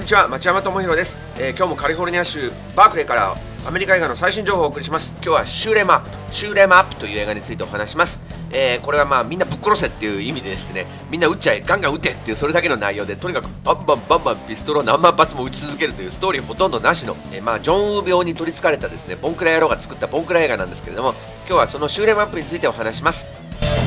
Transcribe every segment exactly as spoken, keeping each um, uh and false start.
にちは、町山智博です。えー今日もカリフォルニア州バークレーからアメリカ映画の最新情報をお送りします。今日はシューレマップ、シューレマップという映画についてお話します。えーこれはまあみんなぶっ殺せっていう意味でですね、みんな撃っちゃえ、ガンガン撃てっていうそれだけの内容で、とにかくバンバンバンバンピストルを何万発も撃ち続けるというストーリーほとんどなしの、えーまあジョンウー病に取り憑かれたですね、ボンクラ野郎が作ったボンクラ映画なんですけれども、今日はそのシューレマップについてお話します。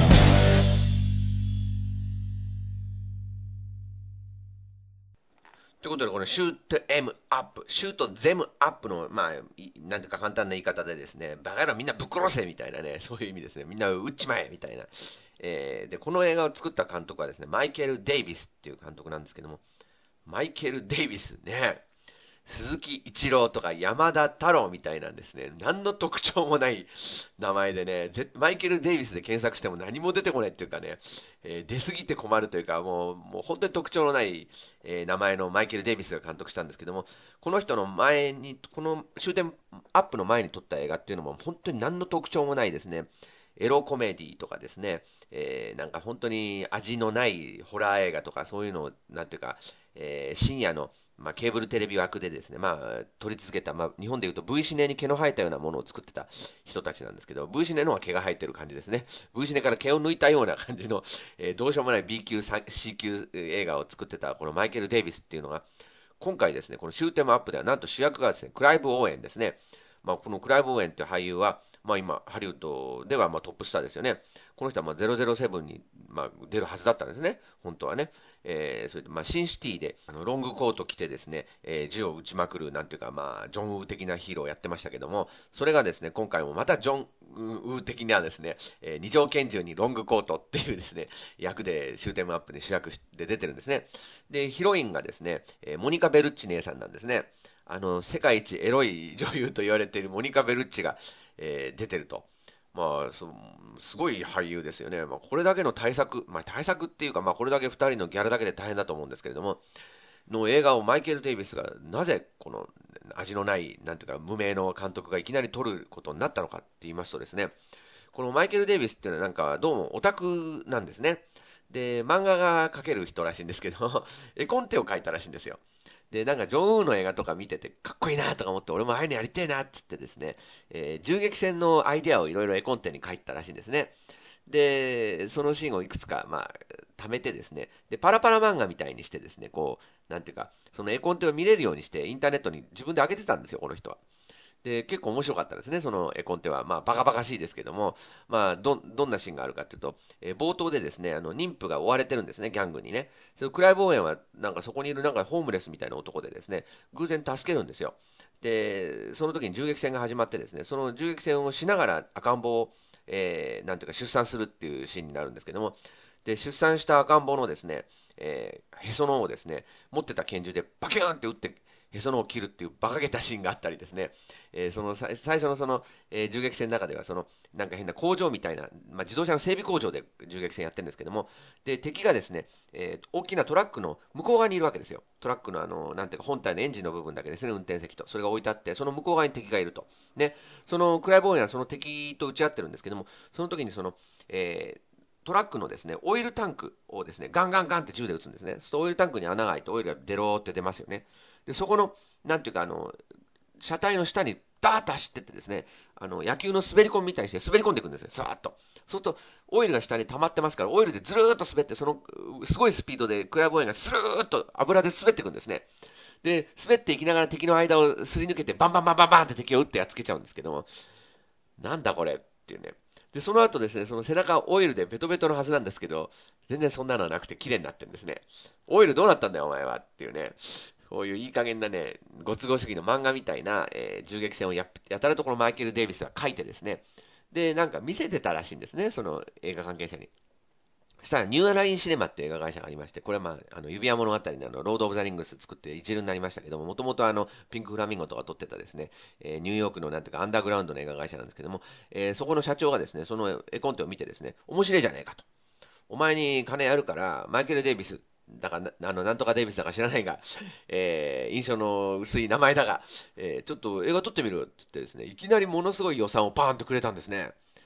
ということで、このシュートエムアップ、シュートゼムアップの、まあ、いなんていうか簡単な言い方でですね、バカ野郎みんなぶっ殺せみたいなね、そういう意味ですね。みんな撃っちまえみたいな。えーで、この映画を作った監督はですね、マイケル・デイビスっていう監督なんですけども、マイケル・デイビスね、鈴木一郎とか山田太郎みたいなんですね。何の特徴もない名前でね、ぜマイケル・デイビスで検索しても何も出てこないっていうかね、えー出過ぎて困るというか、もう、もう本当に特徴のない、えー名前のマイケル・デイビスが監督したんですけども、この人の前に、この終点アップの前に撮った映画っていうのも本当に何の特徴もないですね。エロコメディとかですね、えーなんか本当に味のないホラー映画とかそういうのを、なんていうか、えー深夜のまあ、ケーブルテレビ枠でですね、まあ、撮り続けた、まあ、日本でいうと V シネに毛の生えたようなものを作ってた人たちなんですけど、V シネの方は毛が生えてる感じですね。V シネから毛を抜いたような感じの、えーどうしようもない B 級、C 級映画を作ってたこのマイケル・デイビスっていうのが、今回ですね、このシューテムアップではなんと主役がですね、クライブ・オーエンですね。まあ、このクライブ・オーエンっていう俳優は、まあ今、ハリウッドではまあトップスターですよね。この人はまあゼロゼロセブンにまあ出るはずだったんですね。本当はね。えー、それでまあシンシティであのロングコート着てですね、えー銃を撃ちまくるなんていうかまあジョンウー的なヒーローをやってましたけども、それがですね、今回もまたジョンウー的なですね、えー二条拳銃にロングコートっていうですね、役でシューテムアップで主役で出てるんですね。で、ヒロインがですね、えーモニカ・ベルッチ姉さんなんですね。あの、世界一エロい女優と言われているモニカ・ベルッチが、えー出てると。まあ、そすごい俳優ですよね。まあ、これだけの対策、まあ、対策っていうか、まあ、これだけふたりのギャラだけで大変だと思うんですけれども、の映画をマイケル・デイビスがなぜこの味のない、なんていうか、無名の監督がいきなり撮ることになったのかって言いますとですね、このマイケル・デイビスっていうのはなんかどうもオタクなんですね。で、漫画が描ける人らしいんですけど、絵コンテを描いたらしいんですよ。で、なんかジョンウーの映画とか見ててかっこいいなとか思って、俺もああいうのやりてえなっつってですね、えー銃撃戦のアイデアをいろいろ絵コンテに書いたらしいんですね。で、そのシーンをいくつか、まあ、貯めてですね、で、パラパラ漫画みたいにしてですね、こう、なんていうか、その絵コンテを見れるようにして、インターネットに自分で上げてたんですよ、この人は。で、結構面白かったですね、その絵コンテは。まあ、バカバカしいですけども、まあ、ど、どんなシーンがあるかというと、えー冒頭でですね、あの、妊婦が追われてるんですね、ギャングにね。そのクライボーエンは、なんかそこにいるなんかホームレスみたいな男でですね、偶然助けるんですよ。で、その時に銃撃戦が始まってですね、その銃撃戦をしながら赤ん坊を、えー、なんていうか出産するっていうシーンになるんですけども、で、出産した赤ん坊のですね、えーへその緒をですね、持ってた拳銃でバキューンって撃って、へその緒を切るっていう馬鹿げたシーンがあったりですね、えーその最最初のその、えー銃撃戦の中では、その、なんか変な工場みたいな、まあ、自動車の整備工場で銃撃戦やってるんですけども、で、敵がですね、えー大きなトラックの向こう側にいるわけですよ。トラックのあの、なんていうか本体のエンジンの部分だけですね、運転席と。それが置いてあって、その向こう側に敵がいると。ね、そのクライボーイはその敵と撃ち合ってるんですけども、その時にその、えートラックのですね、オイルタンクをですね、ガンガンガンって銃で撃つんですね。そうするとオイルタンクに穴が開いてオイルがデローって出ますよね。で、そこの、なんていうかあの、車体の下にダーッと走ってってですね、あの、野球の滑り込みみたいにして滑り込んでいくんですよ、さーっと。そうすると、オイルが下に溜まってますから、オイルでずるーっと滑って、その、すごいスピードでクライボーイがスルーっと油で滑っていくんですね。で、滑っていきながら敵の間をすり抜けて、バンバンバンバンバンって敵を撃ってやっつけちゃうんですけども、なんだこれっていうね。で、その後ですね、その背中オイルでベトベトのはずなんですけど、全然そんなのはなくて綺麗になってるんですね。オイルどうなったんだよ、お前はっていうね。こういういい加減なね、ご都合主義の漫画みたいな、えー銃撃戦をややたらとこのマイケル・デイビスが書いてですね、で、なんか見せてたらしいんですね、その映画関係者に。そしたらニューアラインシネマっていう映画会社がありまして、これはまあ、あの指輪物語のあのロード・オブ・ザ・リングス作って一流になりましたけども、もともとあのピンク・フラミンゴとか撮ってたですね、えーニューヨークのなんていうかアンダーグラウンドの映画会社なんですけども、えーそこの社長がですね、その絵コンテを見てですね、面白いじゃないかと。お前に金あるから、マイケル・デイビス、だから、あの、なんとかデイビスだか知らないが、えー、印象の薄い名前だが、えー、ちょっと映画撮ってみるって言ってですね、いきなりものすごい予算をパーンとくれたんですね。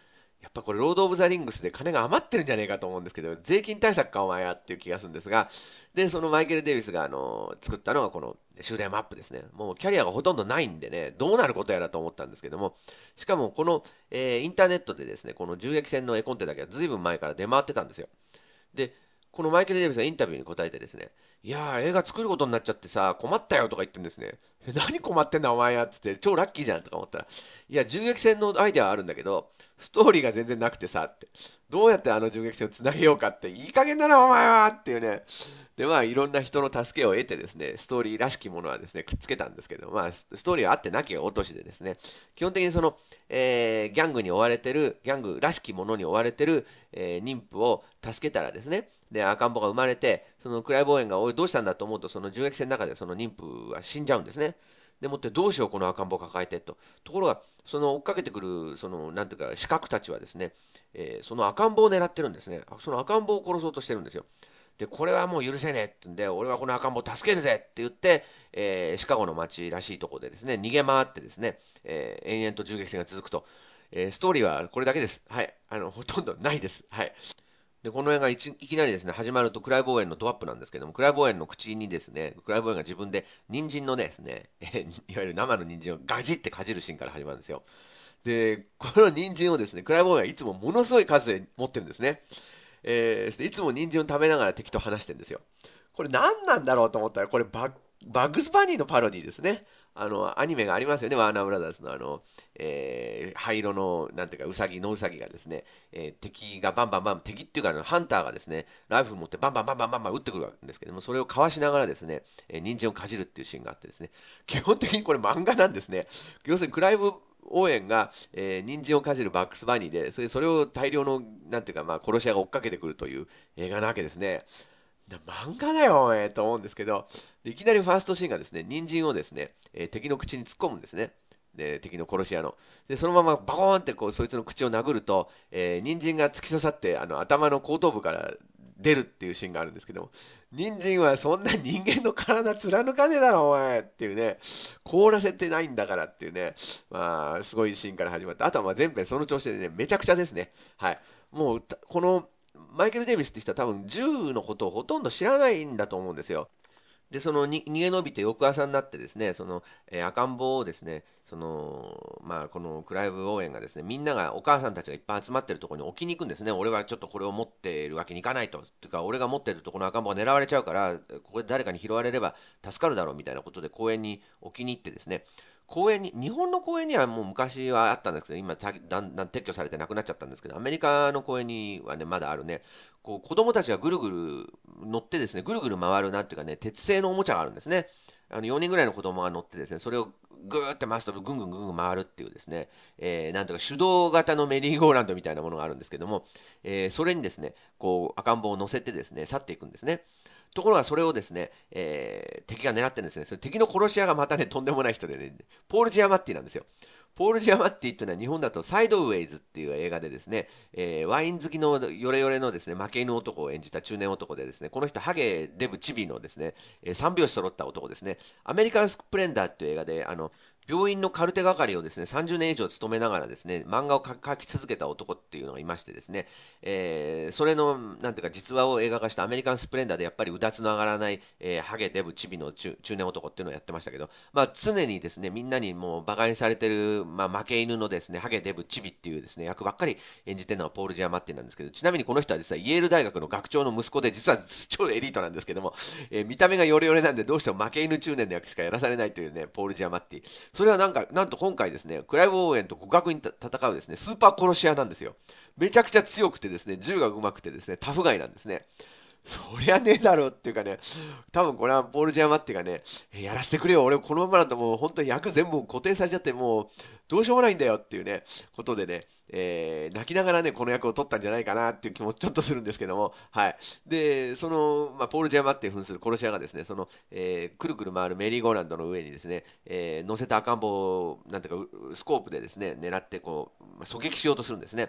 やっぱこれ、ロード・オブ・ザ・リングスで金が余ってるんじゃねえかと思うんですけど、税金対策かお前はっていう気がするんですが、で、そのマイケル・デイビスが、あの、作ったのがこのシューレームアップですね。もうキャリアがほとんどないんでね、どうなることやらと思ったんですけども、しかもこの、えーインターネットでですね、この銃撃戦の絵コンテだけはずいぶん前から出回ってたんですよ。で、このマイケル・デイビスがインタビューに答えてですね、いやー、映画作ることになっちゃってさ、困ったよとか言ってるんですね。何困ってんだお前やって言って、超ラッキーじゃんとか思ったら、いや、銃撃戦のアイデアはあるんだけど、ストーリーが全然なくてさ、って。どうやってあの銃撃戦をつなげようかって、いい加減だなお前はっていうね。で、まあ、いろんな人の助けを得てですね、ストーリーらしきものはですね、くっつけたんですけど、まあ、ストーリーはあってなきゃ落としでですね、基本的にその、えーギャングに追われてる、ギャングらしきものに追われてる、えー妊婦を助けたらですね、で、赤ん坊が生まれて、そのクライボーエンが、おい、どうしたんだと思うと、その銃撃戦の中でその妊婦は死んじゃうんですね。でもって、どうしよう、この赤ん坊を抱えてと。ところが、その追っかけてくる、その、なんていうか、刺客たちはですね、えーその赤ん坊を狙ってるんですね。その赤ん坊を殺そうとしてるんですよ。で、これはもう許せねえってんで、俺はこの赤ん坊を助けるぜって言って、えーシカゴの街らしいところでですね、逃げ回ってですね、えー延々と銃撃戦が続くと。えーストーリーはこれだけです。はい。あの、ほとんどないです。はい。で、この映画いちいきなりですね、始まるとクライボーエンのドアップなんですけども、クライボーエンの口にですね、クライボーエンが自分で人参のですね、えいわゆる生の人参をガジってかじるシーンから始まるんですよ。で、この人参をですね、クライボーエンはいつもものすごい数で持ってるんですね。えー、そしていつも人参を食べながら敵と話してるんですよ。これ何なんだろうと思ったら、これバッ、バッグスバニーのパロディですね。あの、アニメがありますよね、ワーナーブラザーズのあの、えー、灰色の、なんていうか、ウサギ、のウサギがですね、えー敵がバンバンバン、敵っていうか、あのハンターがですね、ライフル持ってバンバンバンバンバンバン撃ってくるわけですけども、それをかわしながらですね、えー人参をかじるっていうシーンがあってですね、基本的にこれ漫画なんですね。要するにクライブ応援が、えー、人参をかじるバックスバニーで、それそれを大量の、なんていうか、まあ、殺し屋が追っかけてくるという映画なわけですね。な漫画だよ、お前と思うんですけど、でいきなりファーストシーンがですね、人参をですね、えー敵の口に突っ込むんですね。で、敵の殺し屋の。で、そのままバコーンってこう、そいつの口を殴ると、えー、人参が突き刺さって、あの、頭の後頭部から出るっていうシーンがあるんですけども、人参はそんな人間の体貫かねえだろ、お前っていうね、凍らせてないんだからっていうね、まあ、すごいシーンから始まって、あとはまあ全編その調子でね、めちゃくちゃですね。はい。もう、この、マイケル・デイビスって人は多分銃のことをほとんど知らないんだと思うんですよ。で、そのに逃げ延びて翌朝になってですね、その、えー赤ん坊をですね、その、まあ、このクライブ応援がですね、みんなが、お母さんたちがいっぱい集まってるところに置きに行くんですね。俺はちょっとこれを持っているわけにいかないと。というか、俺が持ってるとこの赤ん坊が狙われちゃうから、ここで誰かに拾われれば助かるだろうみたいなことで公園に置きに行ってですね、公園に、日本の公園にはもう昔はあったんですけど、今ただんだん撤去されてなくなっちゃったんですけど、アメリカの公園にはね、まだあるね、こう子供たちがぐるぐる乗ってですね、ぐるぐる回るなんていうかね、鉄製のおもちゃがあるんですね。あのよにんぐらいの子供が乗ってですね、それをぐーって回すとぐんぐんぐんぐん回るっていうですね、えー、なんとか手動型のメリーゴーランドみたいなものがあるんですけども、えーそれにですね、こう赤ん坊を乗せてですね、去っていくんですね。ところがそれをですね、えー敵が狙ってるんですね。それ敵の殺し屋がまたね、とんでもない人でね、ポール・ジアマッティなんですよ。ポール・ジアマッティっていうのは日本だとサイドウェイズっていう映画でですね、えーワイン好きのヨレヨレのですね、負け犬男を演じた中年男でですね、この人、ハゲ、デブ、チビのですね、えー三拍子揃った男ですね。アメリカンスプレンダーっていう映画で、あの、病院のカルテ係をですね、さんじゅうねん以上務めながらですね、漫画を描き続けた男っていうのがいましてですね、えーそれの、なんていうか、実話を映画化したアメリカンスプレンダーでやっぱりうだつの上がらない、えーハゲ、デブ、チビの中中年男っていうのをやってましたけど、まあ常にですね、みんなにもう馬鹿にされてる、まあ負け犬のですね、ハゲ、デブ、チビっていうですね、役ばっかり演じてるのはポール・ジャーマッティなんですけど、ちなみにこの人は実はイェール大学の学長の息子で、実は超エリートなんですけども、えー見た目がヨレヨレなんでどうしても負け犬中年の役しかやらされないというね、ポール・ジャーマッティ。それはなんか、なんと今回ですね、クライブ・オーエンと互角に戦うですね、スーパー殺し屋なんですよ。めちゃくちゃ強くてですね、銃が上手くてですね、タフガイなんですね。そりゃねえだろうっていうかね、多分これはポール・ジャーマッティがね、えやらせてくれよ、俺このままだともう本当に役全部固定されちゃって、もうどうしようもないんだよっていうね、ことでね、えー泣きながらね、この役を取ったんじゃないかなっていう気もちょっとするんですけども、はい。で、その、まあ、ポール・ジャーマッティ扮する殺し屋がですね、その、えーくるくる回るメリーゴーランドの上にですね、えー乗せた赤ん坊を、なんていうか、うスコープでですね、狙ってこう、まあ狙撃しようとするんですね。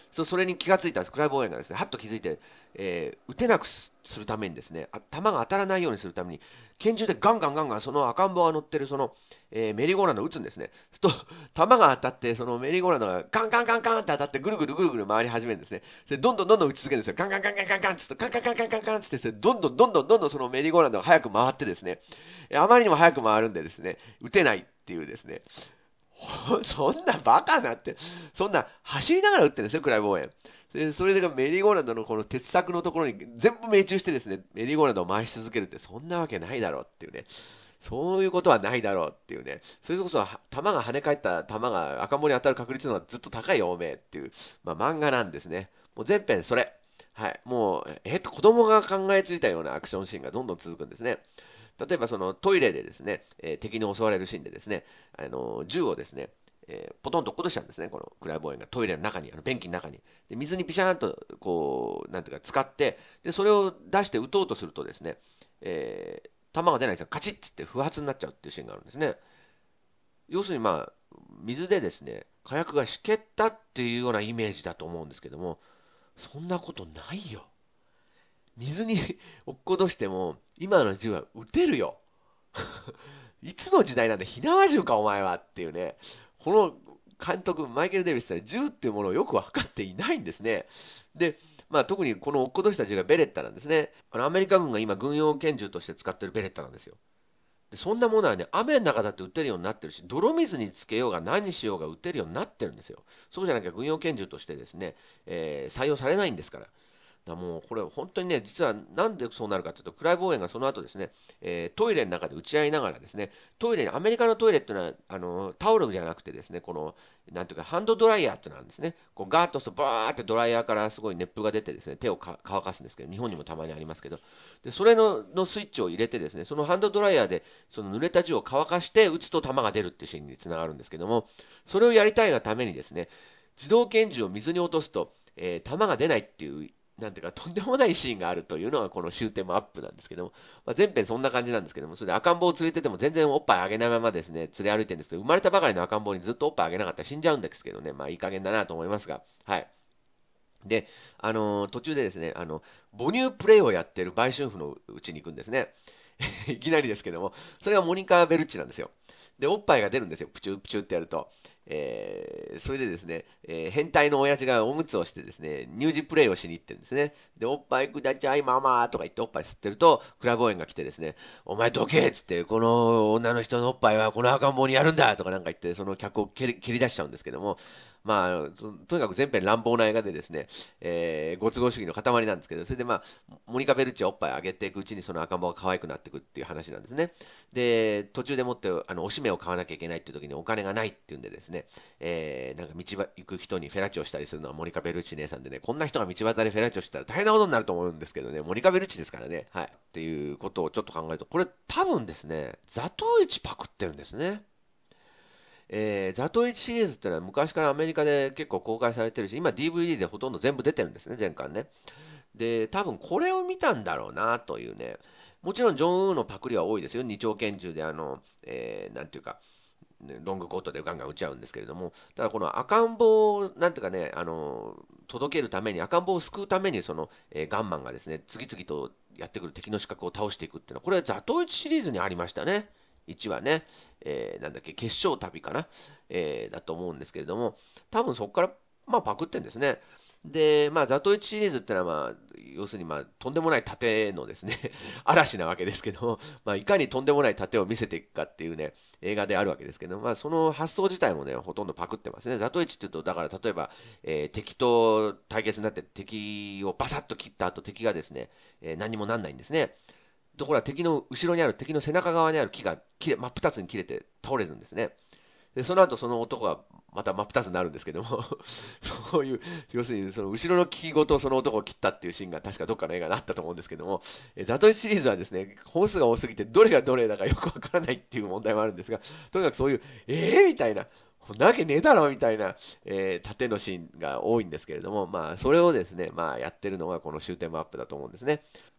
そそれに気がついたんです。クライブ・オーエンがですね、はっと気づいて、えー打てなくするためにですね、あ球が当たらないようにするために、拳銃でガンガンガンガンその赤ん坊が乗ってるその、えーメリーゴーランドを撃つんですね。すると、弾が当たって、そのメリーゴーランドがガンガンガンガンって当たってぐるぐるぐるぐる回り始めるんですね。で、どんどんどんどん打ち続けるんですよ。ガンガンガンガンガンガンってガンガンガンガンガンガンってって、どんどんどんどんどんどんそのメリーゴーランドが早く回ってですね、あまりにも早く回るんでですね、撃てないっていうですね、そんなバカなって、そんな走りながら打ってるんですよ、クライブ・オーエン。でそれでメリーゴーランドのこの鉄柵のところに全部命中してですね、メリーゴーランドを回し続けるって、そんなわけないだろうっていうね。そういうことはないだろうっていうね。それこそ、弾が跳ね返った弾が赤ん坊に当たる確率の方がずっと高いよ、おめえっていう、まあ、漫画なんですね。もう全編それ。はい。もう、えっと、子供が考えついたようなアクションシーンがどんどん続くんですね。例えばそのトイレでですね、えー敵に襲われるシーンでですね、あの銃をですね、えーポトンと落っことしちゃうんですね、このクライボーイがトイレの中に、あの便器の中に。で水にピシャーンとこう、なんていうか、使って、でそれを出して撃とうとするとですね、えー弾が出ないんですよ、カチッつって不発になっちゃうっていうシーンがあるんですね。要するに、まあ、水でですね、火薬がしけったっていうようなイメージだと思うんですけども、そんなことないよ。水に落っことしても、今の銃は撃てるよ。いつの時代なんで、火縄銃か、お前はっていうね、この監督、マイケル・デイビスは銃っていうものをよく分かっていないんですね。で、まあ、特にこの落っことした銃がベレッタなんですね。あのアメリカ軍が今、軍用拳銃として使ってるベレッタなんですよ。でそんなものはね、雨の中だって撃てるようになってるし、泥水につけようが何しようが撃てるようになってるんですよ。そうじゃなきゃ軍用拳銃としてですね、えー採用されないんですから。だもうこれ本当にね、実はなんでそうなるかというと、クライブ・オーエンがその後ですね、えートイレの中で打ち合いながらですね、トイレに、アメリカのトイレっていうのは、あのタオルじゃなくてですね、この、なんていうか、ハンドドライヤーってのなんですね。こうガーッとするとバーってドライヤーからすごい熱風が出てですね、手をか乾かすんですけど、日本にもたまにありますけど、でそれののスイッチを入れてですね、そのハンドドライヤーでその濡れた銃を乾かして打つと弾が出るっていうシーンにつながるんですけども、それをやりたいがためにですね、自動拳銃を水に落とすと、えー弾が出ないっていうなんていうか、とんでもないシーンがあるというのがこの終点もアップなんですけども、まあ、全編そんな感じなんですけども、それで赤ん坊を連れてても全然おっぱいあげないままですね、連れ歩いてるんですけど、生まれたばかりの赤ん坊にずっとおっぱいあげなかったら死んじゃうんですけどね、まあいい加減だなと思いますが、はい。で、あのー途中でですね、あの、母乳プレイをやってる売春婦のうちに行くんですね。いきなりですけども、それがモニカ・ベルッチなんですよ。で、おっぱいが出るんですよ、プチュプチュってやると。えーそれでですね、えー変態の親父がおむつをしてですね、乳児プレイをしに行ってるんですね。で、おっぱいくだちゃいママとか言っておっぱい吸ってると、クラブオーエンが来てですね、お前どけっつって、この女の人のおっぱいはこの赤ん坊にやるんだとかなんか言って、その客を蹴り蹴り出しちゃうんですけども、まあ、ととにかく全編乱暴な映画でですね、えーご都合主義の塊なんですけど、それでまあ、モニカ・ベルッチはおっぱいあげていくうちにその赤ん坊が可愛くなっていくっていう話なんですね。で、途中でもってあのおしめを買わなきゃいけないっていう時にお金がないっていうんでですね、えーなんか道行く人にフェラチオしたりするのはモニカ・ベルッチ姉さんでね、こんな人が道端でフェラチオしたら大変なことになると思うんですけどね、モニカ・ベルッチですからね、はい。っていうことをちょっと考えると、これ多分ですね、ザトウイチパクってるんですね。えー、ザトウイチシリーズっていうのは昔からアメリカで結構公開されてるし、今 ディーブイディー でほとんど全部出てるんですね、全巻ね。で、多分これを見たんだろうなというね、もちろんジョン・ウーのパクリは多いですよ、二丁拳銃であの、えー、なんていうか、ねロングコートでガンガン撃っちゃうんですけれども、ただこの赤ん坊を、なんていうかね、あの、届けるために、赤ん坊を救うために、その、えーガンマンがですね、次々とやってくる敵の資格を倒していくっていうのは、これはザトウイチシリーズにありましたね。いちわね、えーなんだっけ、決勝旅かな、えーだと思うんですけれども、多分そこから、まあ、パクってんですね。で、まあ、ザトウイチシリーズってのは、まあ、要するに、まあ、とんでもない盾のですね、嵐なわけですけど、まあ、いかにとんでもない盾を見せていくかっていうね、映画であるわけですけど、まあ、その発想自体もね、ほとんどパクってますね。ザトウイチっていうと、だから例えば、えー敵と対決になって敵をバサッと切った後、敵がですね、えー何にもなんないんですね。ところが敵の後ろにある、敵の背中側にある木が切れ真っ二つに切れて倒れるんですね。で、その後その男がまた真っ二つになるんですけどもそういう、要するにその後ろの木ごとその男を切ったっていうシーンが確かどっかの映画にあったと思うんですけども、えザトイシリーズはですね、本数が多すぎてどれがどれだかよくわからないっていう問題もあるんですが、とにかくそういう、えーみたいな、なわけねえだろみたいな、えー縦のシーンが多いんですけれども、まあ、それをですね、まあ、やってるのがこの終点マップだと思うんですね。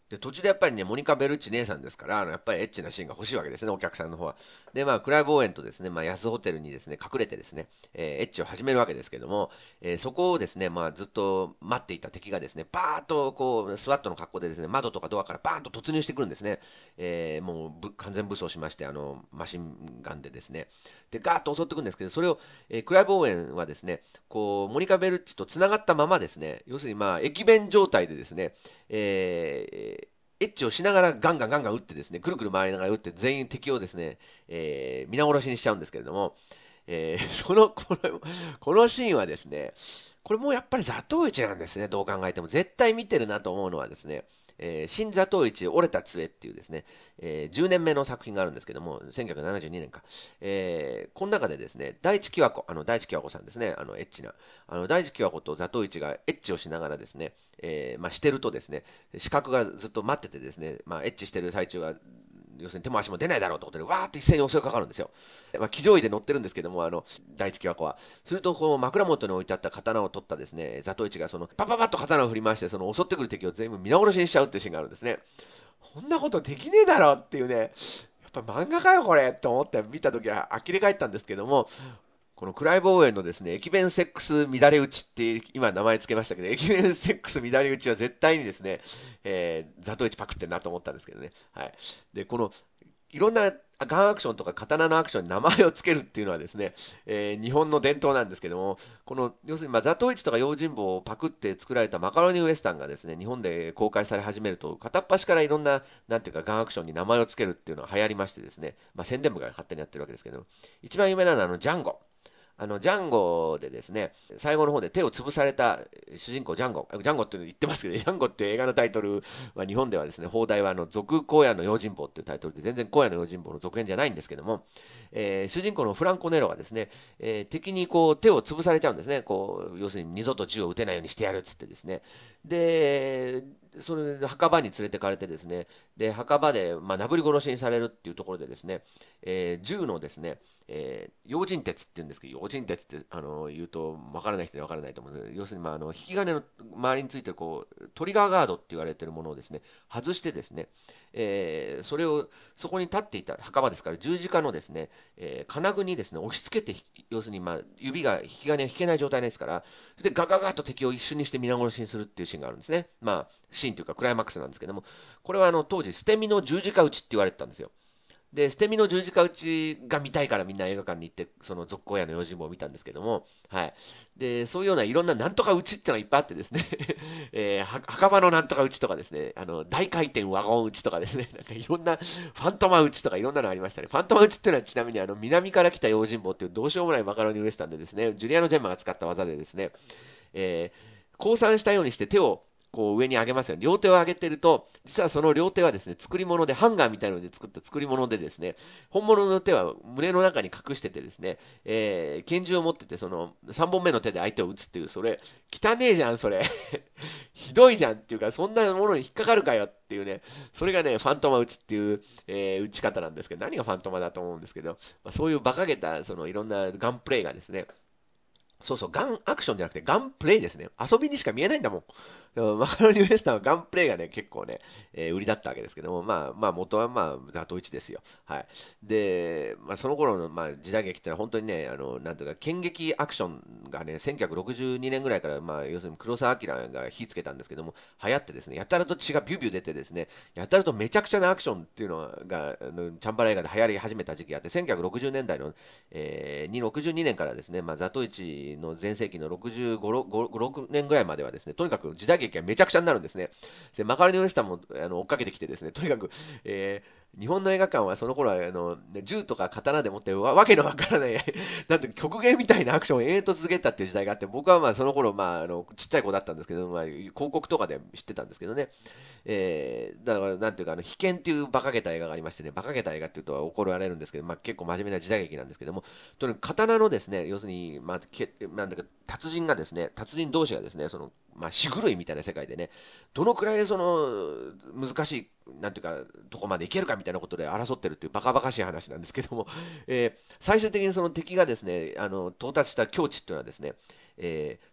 で、途中でやっぱりね、モニカ・ベルッチ姉さんですから、あのやっぱりエッチなシーンが欲しいわけですね、お客さんの方は。で、まあ、クライブ・オーエンとですね、まあ、安ホテルにですね、隠れてですね、えーエッチを始めるわけですけども、えーそこをですね、まあ、ずっと待っていた敵がですね、バーッとこう、スワットの格好でですね、窓とかドアからバーンと突入してくるんですね。えーもうぶ完全武装しまして、あの、マシンガンでですね、で、ガーッと襲ってくるんですけど、それを、えークライブ・オーエンはですね、こう、モニカ・ベルッチと繋がったままですね、要するにまあ、駅弁状態でですね、えーエッチをしながらガンガンガンガン撃ってですね、くるくる回りながら撃って全員敵をですね、えー皆殺しにしちゃうんですけれども、えーその、この、このシーンはですね、これもやっぱりザトウイチなんですね、どう考えても。絶対見てるなと思うのはですね、えー新ザトウイチ折れた杖っていうですね、えーじゅうねんめの作品があるんですけども、せんきゅうひゃくななじゅうにねんか。えーこの中でですね、大地清子、あの、大地清子さんですね、あの、エッチな。あの、大地清子とザトウイチがエッチをしながらですね、えーまあ、してるとですね、視覚がずっと待っててですね、まあ、エッチしてる最中は、要するに手も足も出ないだろうということで、わーって一斉に襲いかかるんですよ。まあ、騎乗位で乗ってるんですけども、あの、第一木箱は。すると、こう、枕元に置いてあった刀を取ったですね、ザトウイチがその、パパパッと刀を振り回して、その襲ってくる敵を全部皆殺しにしちゃうっていうシーンがあるんですね。こんなことできねえだろっていうね、やっぱ漫画かよこれと思って見たときは呆れ返ったんですけども、このクライブ・オーエンのですね、駅弁セックス乱れ打ちって今名前つけましたけど、駅弁セックス乱れ打ちは絶対にですね、えー、ザトウイチパクってんなと思ったんですけどね。はい。で、この、いろんなガンアクションとか刀のアクションに名前をつけるっていうのはですね、えー日本の伝統なんですけども、この、要するに、まあ、ザトウイチとか用心棒をパクって作られたマカロニウエスタンがですね、日本で公開され始めると、片っ端からいろんな、なんていうか、ガンアクションに名前をつけるっていうのが流行りましてですね、まあ、宣伝部が勝手にやってるわけですけど、一番有名なのは、あの、ジャンゴ。あの、ジャンゴでですね、最後の方で手を潰された主人公ジャンゴ、ジャンゴって言ってますけど、ジャンゴって映画のタイトルは日本ではですね、放題はあの、続荒野の用心棒っていうタイトルで、全然荒野の用心棒の続編じゃないんですけども、えー主人公のフランコ・ネロがですね、えー敵にこう手を潰されちゃうんですね。こう、要するに二度と銃を撃てないようにしてやるっつってですね。で、それで墓場に連れてかれてですね、で、墓場で、まあ、なぶり殺しにされるっていうところでですね、えー銃のですね、えー、用心鉄って言うんですけど、用心鉄ってあの言うと分からない人には分からないと思うんですけど、要するに、まあ、あの引き金の周りについてこうトリガーガードって言われているものをですね外してですね、えーそれをそこに立っていた墓場ですから十字架のですね、えー金具にですね押し付けて、要するに、まあ、指が引き金を引けない状態ですから、それでガガガッと敵を一瞬にして皆殺しにするっていうシーンがあるんですね。まあ、シーンというかクライマックスなんですけども、これはあの当時捨て身の十字架打ちって言われてたんですよ。で、捨て身の十字架打ちが見たいからみんな映画館に行って、その続行屋の用心棒を見たんですけども、はい。で、そういうようないろんななんとか打ちってのがいっぱいあってですね、えーは墓場のなんとか打ちとかですね、あの、大回転ワゴン打ちとかですね、なんかいろんな、ファントマ打ちとかいろんなのありましたね。ファントマ打ちっていうのはちなみにあの、南から来た用心棒っていうどうしようもないマカロニウエスタンでですね、ジュリアノ・ジェンマが使った技でですね、えー、降参したようにして手をこう上に上げますよ。両手を上げてると、実はその両手はですね、作り物で、ハンガーみたいなので作った作り物でですね、本物の手は胸の中に隠しててですね、えー、拳銃を持ってて、そのさんぼんめの手で相手を撃つっていう、それ、汚ねえじゃん、それ。ひどいじゃんっていうか、そんなものに引っかかるかよっていうね、それがね、ファントマ撃ちっていう、えー、撃ち方なんですけど、何がファントマだと思うんですけど、まあ、そういう馬鹿げた、そのいろんなガンプレイがですね、そうそう、ガンアクションじゃなくてガンプレイですね。遊びにしか見えないんだもん。マカロニウエスタンはガンプレイがね、結構ね、えー売りだったわけですけども、まあ、まあ、元はまあ、ザトウイチですよ。はい。で、まあ、その頃の、まあ、時代劇ってのは本当にね、あの、なんていうか、剣劇アクションがね、せんきゅうひゃくろくじゅうにねんぐらいから、まあ、要するに黒澤明が火つけたんですけども、流行ってですね、やたらと血がビュービュー出てですね、やたらとめちゃくちゃなアクションっていうのが、あのチャンバラ映画で流行り始めた時期があって、せんきゅうひゃくろくじゅうねんだいの、えー、にろくじゅうにねんからですね、まあ、ザトウイチの全盛期のろくじゅうご、ろくねんぐらいまではですね、とにかく時代劇がめちゃくちゃになるんですね。で、マカロニウエスタンもあの追っかけてきてですね、とにかく、えー日本の映画館はその頃はあの銃とか刀でもってわわけのわからないなんて極限みたいなアクションを延々と続けたっていう時代があって、僕はまあその頃、まあ、あのちっちゃい子だったんですけど、まあ、広告とかで知ってたんですけどね、えー、だからなんていうかあの、被験っていう馬鹿げた映画がありましてね、馬鹿げた映画っていうと怒られるんですけど、まあ、結構真面目な時代劇なんですけども、とにかく刀のですね、要するに、まあ、けなんだか達人がですね、達人同士がですね、そのまあ、死狂いみたいな世界でね、どのくらいその難しい、なんていうか、とこまでいけるかみたいなことで争ってるっていうバカバカしい話なんですけども、えー最終的にその敵がですね、あの到達した境地っていうのはですね、えー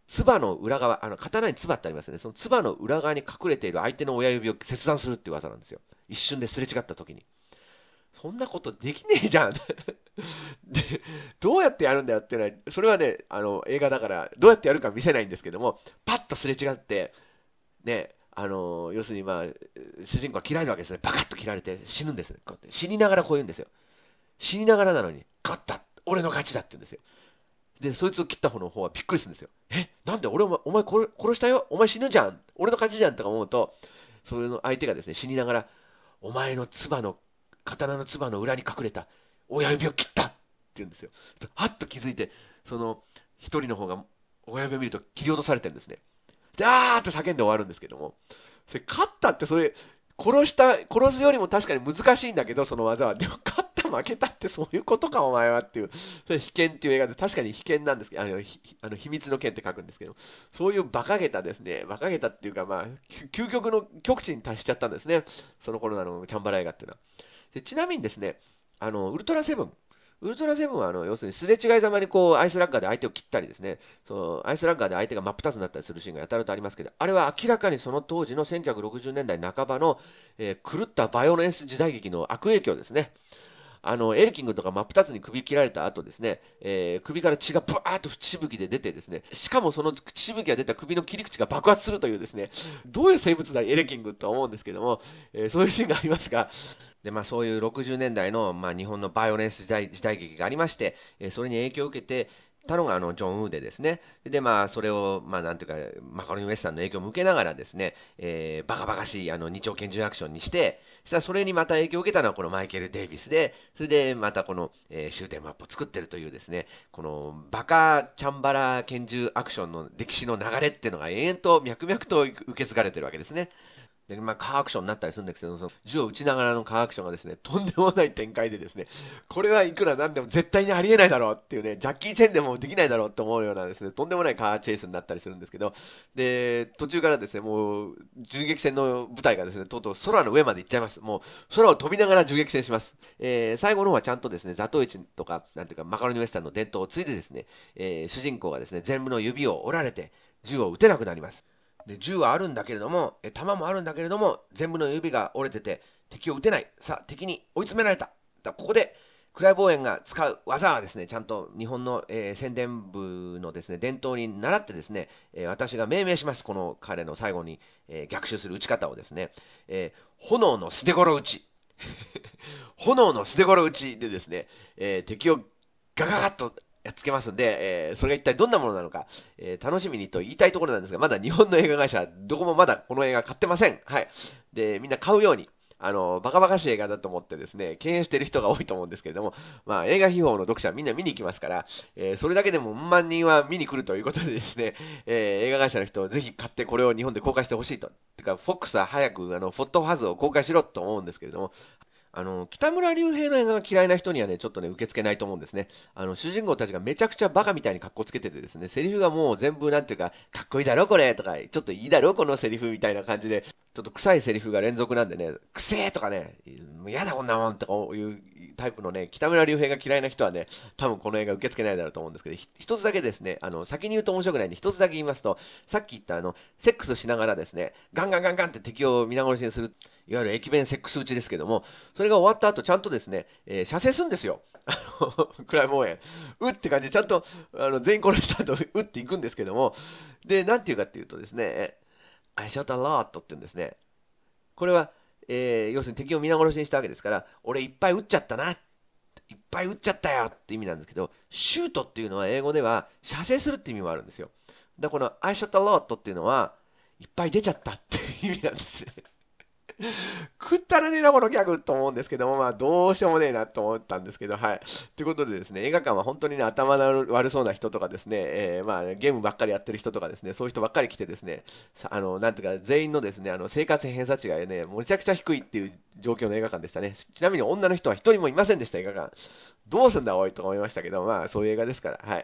唾の裏側、あの、刀に唾ってありますよね。その唾の裏側に隠れている相手の親指を切断するっていう技なんですよ。一瞬ですれ違った時に。そんなことできねえじゃん。で、どうやってやるんだよっていうのは、それはね、あの、映画だから、どうやってやるか見せないんですけども、パッとすれ違って、ね、あの、要するにまあ、主人公は切られるわけですね。バカッと切られて死ぬんですね。こうやって死にながらこう言うんですよ。死にながらなのに、勝った俺の勝ちだって言うんですよ。で、そいつを切った方の方はびっくりするんですよ。え、なんで俺お前、お前殺殺したよお前死ぬじゃん俺の勝ちじゃんとか思うと、それの相手がですね、死にながら、お前の唾の、刀の唾の裏に隠れた親指を切ったって言うんですよ。はっと気づいて、その、一人の方が親指を見ると切り落とされてるんですね。で、あーって叫んで終わるんですけども、それ勝ったってそれ、殺した、殺すよりも確かに難しいんだけど、その技は。でも勝った負けたってそういうことかお前はっていう。それ秘剣っていう映画で確かに秘剣なんですけど、あの、ひあの秘密の剣って書くんですけど、そういう馬鹿げたですね、馬鹿げたっていうかまあ、究極の極致に達しちゃったんですね。その頃のあの、チャンバラ映画っていうのは。で、ちなみにですね、あの、ウルトラセブン。ウルトラセブンはあの要するにすれ違いざまにこうアイスラッガーで相手を切ったりですね、そのアイスラッガーで相手が真っ二つになったりするシーンがやたらとありますけど、あれは明らかにその当時のせんきゅうひゃくろくじゅうねんだいなかばの、えー狂ったバイオレンス時代劇の悪影響ですね。あのエルキングとか真っ二つに首切られた後ですね、えー首から血がブワーッと血しぶきで出てですね、しかもその血しぶきが出た首の切り口が爆発するというですね、どういう生物だエルキングと思うんですけども、えーそういうシーンがありますが、で、まあ、そういうろくじゅうねんだいの、まあ、日本のバイオレンス時代時代劇がありまして、えーそれに影響を受けてたのがあのジョン・ウーでですね、で、まあ、それを、まあ、なんていうか、マカロニウエスタンの影響を受けながらですね、えーバカバカしいあの二丁拳銃アクションにして、そしたらそれにまた影響を受けたのはこのマイケル・デイビスで、それでまたこの、えー、シューテンマップを作ってるというですね、このバカチャンバラ拳銃アクションの歴史の流れっていうのが延々と脈々と受け継がれてるわけですね。で、まあ、カーアクションになったりするんですけど、その銃を撃ちながらのカーアクションがですね、とんでもない展開でですね、これはいくらなんでも絶対にありえないだろうっていうね、ジャッキー・チェンでもできないだろうって思うようなですね、とんでもないカーチェイスになったりするんですけど、で、途中からですね、もう、銃撃戦の舞台がですね、とうとう空の上まで行っちゃいます。もう、空を飛びながら銃撃戦します。えー、最後の方はちゃんとですね、ザトウイチとか、なんていうか、マカロニウエスタンの伝統を継いでですね、えー、主人公がですね、全部の指を折られて、銃を撃てなくなります。で、銃はあるんだけれども、え弾もあるんだけれども、全部の指が折れてて、敵を撃てない。さあ、敵に追い詰められた。だここで、クライボーエンが使う技はですね、ちゃんと日本の、えー宣伝部のですね、伝統に倣ってですね、えー私が命名します。この彼の最後に、えー逆襲する撃ち方をですね、えー炎の捨て頃撃ち。炎の捨て頃撃ちでですね、えー敵をガガガッとやっつけますんで、えーそれが一体どんなものなのか、えー楽しみにと言いたいところなんですが、まだ日本の映画会社、どこもまだこの映画買ってません。はい。で、みんな買うように、あの、バカバカしい映画だと思ってですね、敬遠してる人が多いと思うんですけれども、まあ、映画秘宝の読者はみんな見に行きますから、えーそれだけでもうんまん人は見に来るということでですね、えー映画会社の人はぜひ買ってこれを日本で公開してほしいと。てか、フォックスは早く、あの、フォットファズを公開しろと思うんですけれども、あの、北村隆平の映画が嫌いな人にはね、ちょっとね、受け付けないと思うんですね。あの、主人公たちがめちゃくちゃバカみたいに格好つけててですね、セリフがもう全部なんていうか、かっこいいだろこれとか、ちょっといいだろこのセリフみたいな感じで、ちょっと臭いセリフが連続なんでね、くせえとかね、もう嫌だこんなもんとかいうタイプのね、北村隆平が嫌いな人はね、多分この映画受け付けないだろうと思うんですけど、ひ一つだけですね、あの、先に言うと面白くないんで、一つだけ言いますと、さっき言ったあの、セックスしながらですね、ガンガンガンガンって敵を皆殺しにする、いわゆる駅弁セックス打ちですけども、それが終わった後、ちゃんとですね、えー射精するんですよ。あの、クライボーエン。うって感じで、ちゃんと、あの、全員殺した後、うっていくんですけども、で、なんていうかっていうとですね、I shot a lot って言うんですね。これは、えー要するに敵を皆殺しにしたわけですから、俺いっぱい撃っちゃったな。いっぱい撃っちゃったよって意味なんですけど、シュートっていうのは英語では射精するって意味もあるんですよ。だからこの I shot a lot っていうのは、いっぱい出ちゃったっていう意味なんですね。食ったらねえな、このギャグと思うんですけども、まあ、どうしようもねえなと思ったんですけど、はい。ということでですね、映画館は本当にね、頭の悪そうな人とかですね、えーまあ、ゲームばっかりやってる人とかですね、そういう人ばっかり来てですね、さあの、なんていうか、全員のですね、あの、生活偏差値がね、めちゃくちゃ低いっていう状況の映画館でしたね。ちなみに女の人は一人もいませんでした、映画館。どうすんだ、おいとか思いましたけど、まあ、そういう映画ですから、はい。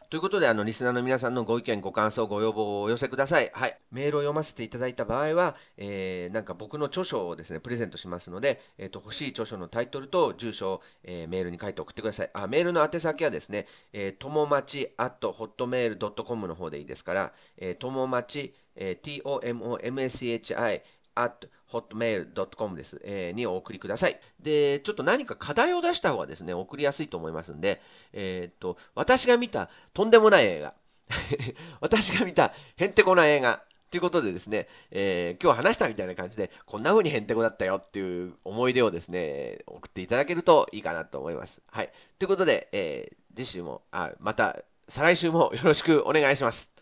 ということで、あの、リスナーの皆さんのご意見、ご感想、ご要望をお寄せください。はい。メールを読ませていただいた場合は、えー、なんか僕の著書をですね、プレゼントしますので、えっ、と、欲しい著書のタイトルと住所を、えーメールに書いて送ってください。あ、メールの宛先はですね、えー、ともまち アットホットメールドットコム の方でいいですから、えー、ともまち、えー、トモマチ アットホットメールドットコム です、えーにお送りください。で、ちょっと何か課題を出した方がですね、送りやすいと思いますんで、えーっと、私が見たとんでもない映画、私が見たへんてこな映画、ということでですね、えー今日話したみたいな感じで、こんな風にへんてこだったよっていう思い出をですね、送っていただけるといいかなと思います。はい。ということで、えー次週も、あ、また、再来週もよろしくお願いします。